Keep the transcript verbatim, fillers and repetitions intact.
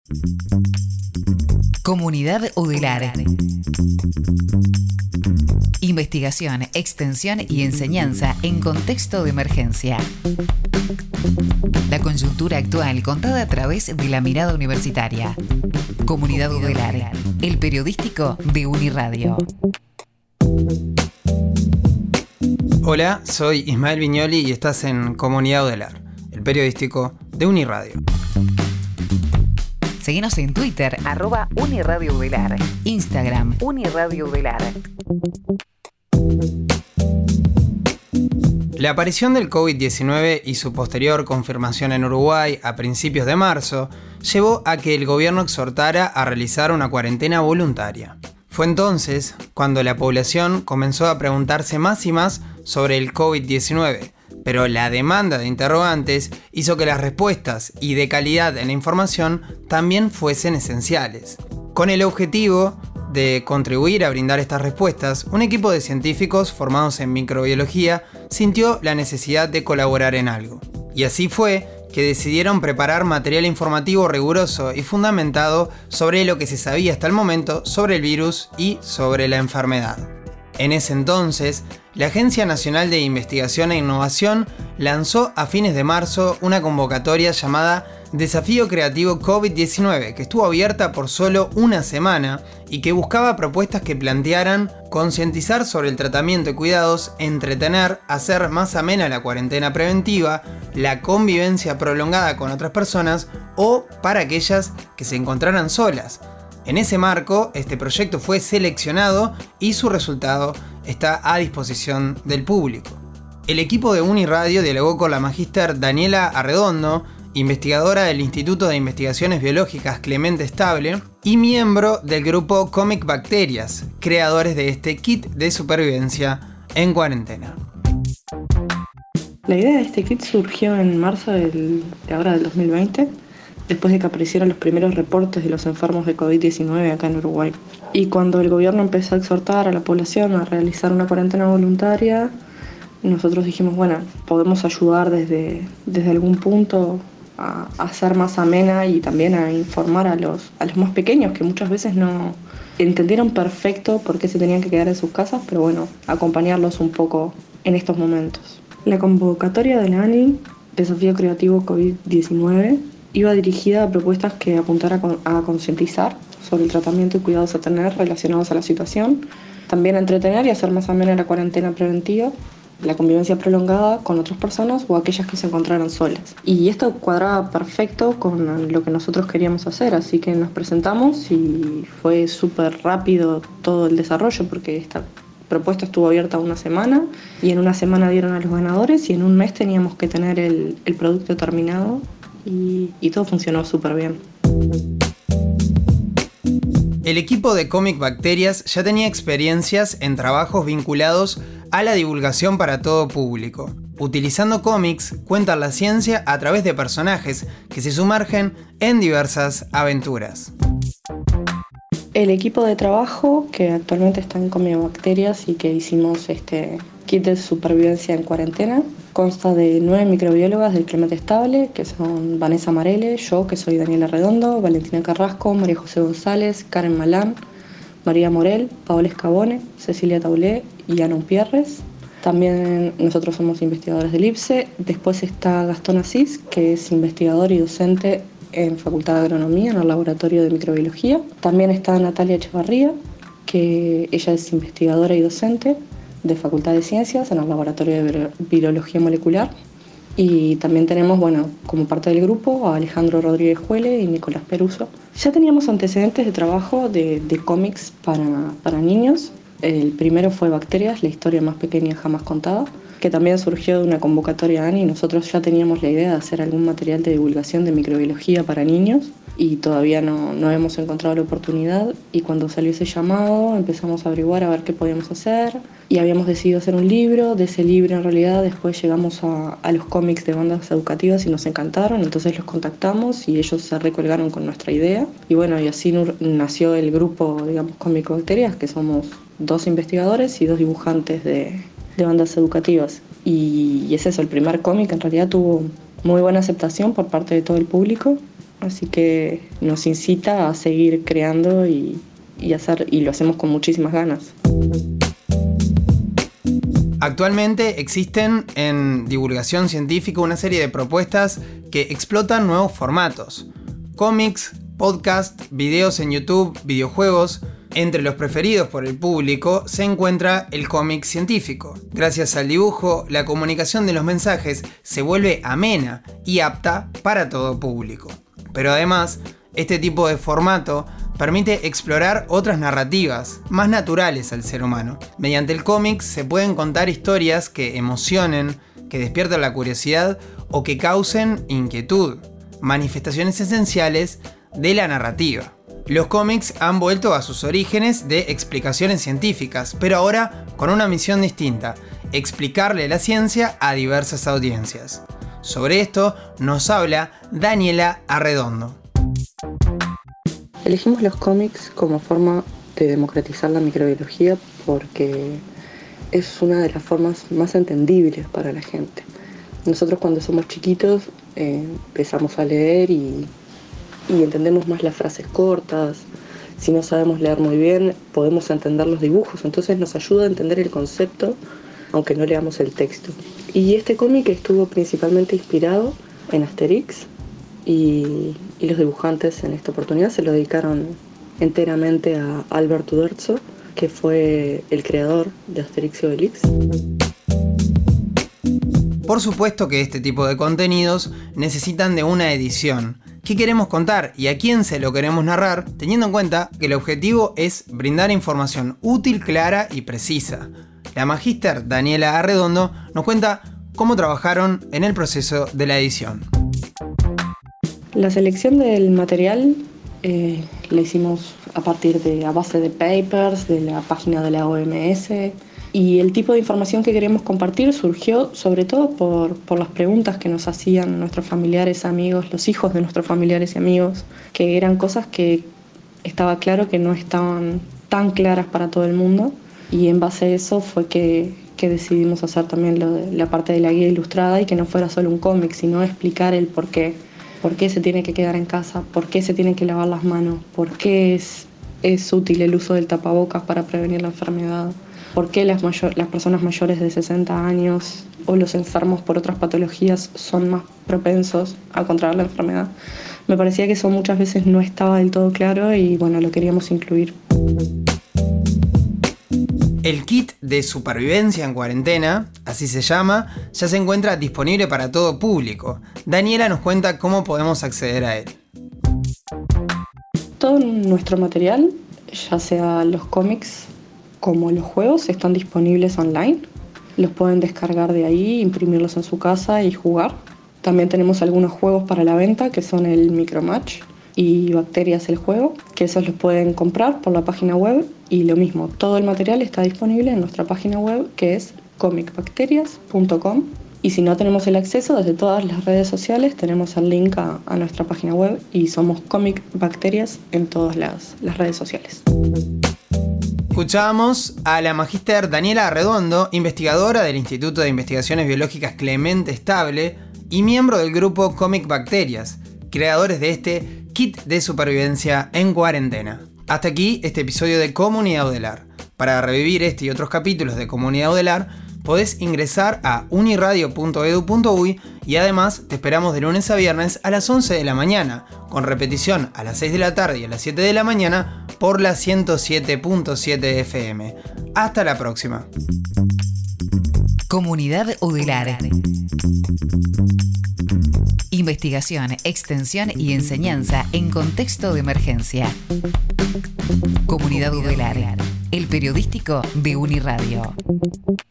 Comunidad Udelar. Investigación, extensión y enseñanza en contexto de emergencia. La coyuntura actual contada a través de la mirada universitaria. Comunidad Udelar, el periodístico de Uniradio. Hola, soy Ismael Viñoli y estás en Comunidad Udelar, el periodístico de Uniradio. Seguinos en Twitter, arroba Uniradio Udelar, Instagram, Uniradio Udelar. La aparición del covid diecinueve y su posterior confirmación en Uruguay a principios de marzo llevó a que el gobierno exhortara a realizar una cuarentena voluntaria. Fue entonces cuando la población comenzó a preguntarse más y más sobre el covid diecinueve, pero la demanda de interrogantes hizo que las respuestas y de calidad en la información también fuesen esenciales. Con el objetivo de contribuir a brindar estas respuestas, un equipo de científicos formados en microbiología sintió la necesidad de colaborar en algo. Y así fue que decidieron preparar material informativo riguroso y fundamentado sobre lo que se sabía hasta el momento sobre el virus y sobre la enfermedad. En ese entonces, la Agencia Nacional de Investigación e Innovación lanzó a fines de marzo una convocatoria llamada Desafío Creativo covid diecinueve, que estuvo abierta por solo una semana y que buscaba propuestas que plantearan concientizar sobre el tratamiento y cuidados, entretener, hacer más amena la cuarentena preventiva, la convivencia prolongada con otras personas o para aquellas que se encontraran solas. En ese marco, este proyecto fue seleccionado y su resultado está a disposición del público. El equipo de Uniradio dialogó con la magíster Daniela Arredondo, investigadora del Instituto de Investigaciones Biológicas Clemente Estable y miembro del grupo Comic Bacterias, creadores de este kit de supervivencia en cuarentena. La idea de este kit surgió en marzo del, de ahora del dos mil veinte, después de que aparecieron los primeros reportes de los enfermos de covid diecinueve acá en Uruguay. Y cuando el gobierno empezó a exhortar a la población a realizar una cuarentena voluntaria, nosotros dijimos, bueno, podemos ayudar desde, desde algún punto a, a hacer más amena y también a informar a los, a los más pequeños, que muchas veces no entendieron perfecto por qué se tenían que quedar en sus casas, pero bueno, acompañarlos un poco en estos momentos. La convocatoria de la ANI, Desafío Creativo covid diecinueve, iba dirigida a propuestas que apuntaran a concientizar sobre el tratamiento y cuidados a tener relacionados a la situación, también a entretener y hacer más amena la cuarentena preventiva, la convivencia prolongada con otras personas o aquellas que se encontraran solas. Y esto cuadraba perfecto con lo que nosotros queríamos hacer, así que nos presentamos y fue súper rápido todo el desarrollo porque esta propuesta estuvo abierta una semana y en una semana dieron a los ganadores y en un mes teníamos que tener el, el producto terminado. Y, y todo funcionó súper bien. El equipo de Comic Bacterias ya tenía experiencias en trabajos vinculados a la divulgación para todo público. Utilizando cómics, cuentan la ciencia a través de personajes que se sumergen en diversas aventuras. El equipo de trabajo que actualmente está en Comic Bacterias y que hicimos este kit de supervivencia en cuarentena consta de nueve microbiólogas del Clemente Estable, que son Vanessa Marele, yo, que soy Daniela Arredondo, Valentina Carrasco, María José González, Karen Malán, María Morel, Paola Escabone, Cecilia Taulé y Ana Umpierres. También nosotros somos investigadores del I P S E. Después está Gastón Asís, que es investigador y docente en Facultad de Agronomía, en el Laboratorio de Microbiología. También está Natalia Echevarría, que ella es investigadora y docente de Facultad de Ciencias en el Laboratorio de Virología Molecular. Y también tenemos, bueno, como parte del grupo, a Alejandro Rodríguez Juele y Nicolás Peruso. Ya teníamos antecedentes de trabajo de, de cómics para, para niños. El primero fue Bacterias, la historia más pequeña jamás contada, que también surgió de una convocatoria ANI. Nosotros ya teníamos la idea de hacer algún material de divulgación de microbiología para niños y todavía no, no hemos encontrado la oportunidad, y cuando salió ese llamado empezamos a averiguar a ver qué podíamos hacer y habíamos decidido hacer un libro. De ese libro en realidad después llegamos a, a los cómics de bandas educativas y nos encantaron, entonces los contactamos y ellos se recolgaron con nuestra idea y bueno, y así nació el grupo, digamos, Comic Bacterias, que somos dos investigadores y dos dibujantes de, de bandas educativas. Y, y es eso, el primer cómic en realidad tuvo muy buena aceptación por parte de todo el público así que nos incita a seguir creando y, y, hacer, y lo hacemos con muchísimas ganas. Actualmente existen en divulgación científica una serie de propuestas que explotan nuevos formatos. Cómics, podcast, videos en YouTube, videojuegos. Entre los preferidos por el público se encuentra el cómic científico. Gracias al dibujo, la comunicación de los mensajes se vuelve amena y apta para todo público. Pero además, este tipo de formato permite explorar otras narrativas más naturales al ser humano. Mediante el cómic se pueden contar historias que emocionen, que despierten la curiosidad o que causen inquietud, manifestaciones esenciales de la narrativa. Los cómics han vuelto a sus orígenes de explicaciones científicas, pero ahora con una misión distinta: explicarle la ciencia a diversas audiencias. Sobre esto nos habla Daniela Arredondo. Elegimos los cómics como forma de democratizar la microbiología porque es una de las formas más entendibles para la gente. Nosotros cuando somos chiquitos eh, empezamos a leer y y entendemos más las frases cortas. Si no sabemos leer muy bien, podemos entender los dibujos, entonces nos ayuda a entender el concepto, aunque no leamos el texto. Y este cómic estuvo principalmente inspirado en Asterix, y, y los dibujantes en esta oportunidad se lo dedicaron enteramente a Albert Uderzo, que fue el creador de Asterix y Obelix. Por supuesto que este tipo de contenidos necesitan de una edición. ¿Qué queremos contar y a quién se lo queremos narrar? Teniendo en cuenta que el objetivo es brindar información útil, clara y precisa. La magíster Daniela Arredondo nos cuenta cómo trabajaron en el proceso de la edición. La selección del material eh, la hicimos a partir de, a base de papers, de la página de la O M S. Y el tipo de información que queríamos compartir surgió sobre todo por, por las preguntas que nos hacían nuestros familiares, amigos, los hijos de nuestros familiares y amigos, que eran cosas que estaba claro que no estaban tan claras para todo el mundo. Y en base a eso fue que, que decidimos hacer también lo de, la parte de la guía ilustrada y que no fuera solo un cómic, sino explicar el por qué. Por qué se tiene que quedar en casa, por qué se tienen que lavar las manos, por qué es, es útil el uso del tapabocas para prevenir la enfermedad. ¿Por qué las, mayor, las personas mayores de sesenta años o los enfermos por otras patologías son más propensos a contraer la enfermedad? Me parecía que eso muchas veces no estaba del todo claro y bueno, lo queríamos incluir. El kit de supervivencia en cuarentena, así se llama, ya se encuentra disponible para todo público. Daniela nos cuenta cómo podemos acceder a él. Todo nuestro material, ya sea los cómics como los juegos, están disponibles online. Los pueden descargar de ahí, imprimirlos en su casa y jugar. También tenemos algunos juegos para la venta que son el Micromatch y Bacterias el juego, que esos los pueden comprar por la página web. Y lo mismo, todo el material está disponible en nuestra página web que es comic bacterias punto com. Y si no tenemos el acceso, desde todas las redes sociales tenemos el link a, a nuestra página web y somos Comic Bacterias en todas las, las redes sociales. Escuchamos a la magíster Daniela Arredondo, investigadora del Instituto de Investigaciones Biológicas Clemente Estable y miembro del grupo Comic Bacterias, creadores de este kit de supervivencia en cuarentena. Hasta aquí este episodio de Comunidad Audelar. Para revivir este y otros capítulos de Comunidad Audelar, podés ingresar a uniradio punto edu punto uy y además te esperamos de lunes a viernes a las once de la mañana, con repetición a las seis de la tarde y a las siete de la mañana por la ciento siete punto siete F M. Hasta la próxima. Comunidad Audelar. Investigación, extensión y enseñanza en contexto de emergencia. Comunidad Audelar, el periodístico de Uniradio.